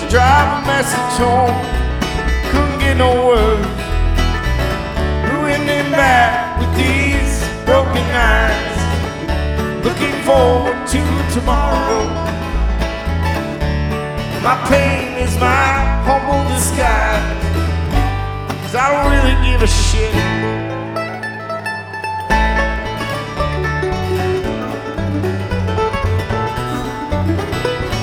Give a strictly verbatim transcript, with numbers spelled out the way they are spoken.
drive a message home, couldn't get no words. Ruining back with these broken eyes, looking forward to tomorrow. My pain is my humble disguise, 'cause I don't really give a shit